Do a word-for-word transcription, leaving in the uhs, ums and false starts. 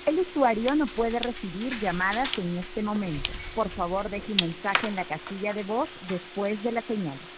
El usuario no puede recibir llamadas en este momento. Por favor, deje un mensaje en la casilla de voz después de la señal.